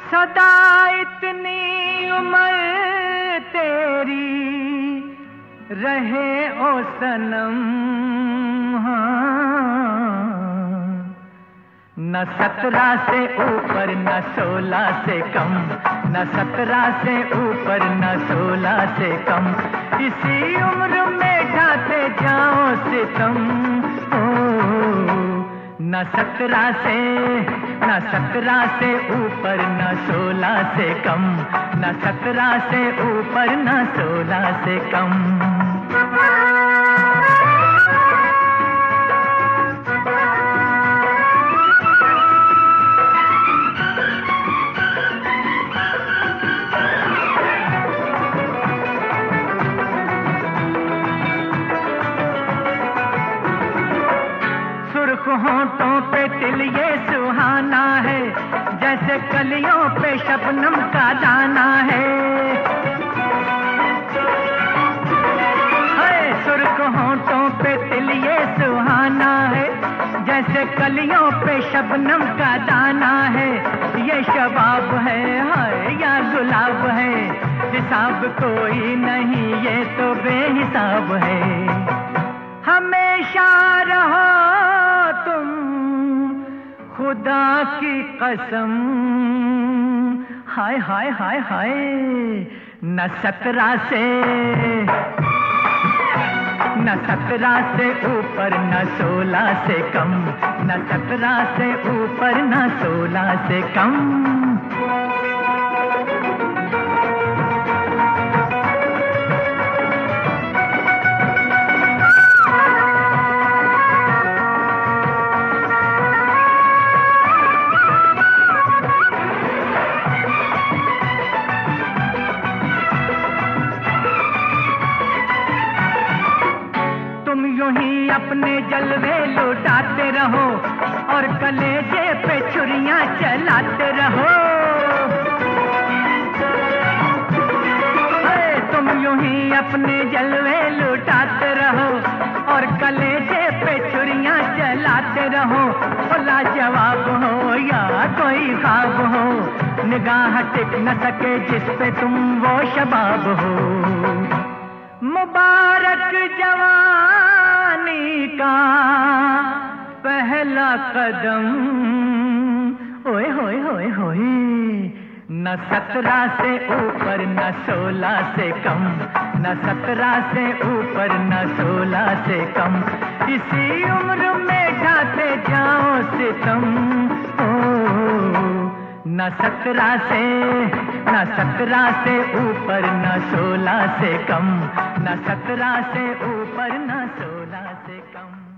सदा इतनी उम्र तेरी रहे ओ सनम, न 17 से ऊपर न 16 से कम, न 17 से ऊपर न 16 से कम, इसी उम्र में ढाते जाओ सितम। न 17 से ऊपर न 16 से कम, न 17 से ऊपर न 16 से कम। सुर्ख होंठों पे तिल ये सुहाना है, जैसे कलियों पे शबनम का दाना है। सुर्ख होंठों पे तिल ये सुहाना है, जैसे कलियों पे शबनम का दाना है। ये शबाब है हाय या गुलाब है, हिसाब कोई नहीं ये तो बेहिसाब है। हमेशा रहो तुम खुदा की कसम, हाय हाय हाय हाय। न 17 से ऊपर न 16 से कम, न 17 से ऊपर न 16 से कम। यूं ही अपने जलवे लुटाते रहो और कलेजे पे छुरियां चलाते रहो। तुम यूं ही अपने जलवे लुटाते रहो और कलेजे पे छुरियां चलाते रहो। लाजवाब हो या कोई ख्वाब हो, निगाह टिक न सके जिस पे तुम वो शबाब हो। मुबारक जवानी का पहला कदम, ओए होए होए होए। न 17 से ऊपर न 16 से कम, न 17 से ऊपर न 16 से कम, इसी उम्र में ढाते जाओ सितम। न 17 से ऊपर न 16 से कम, न 17 से ऊपर न 16 से कम।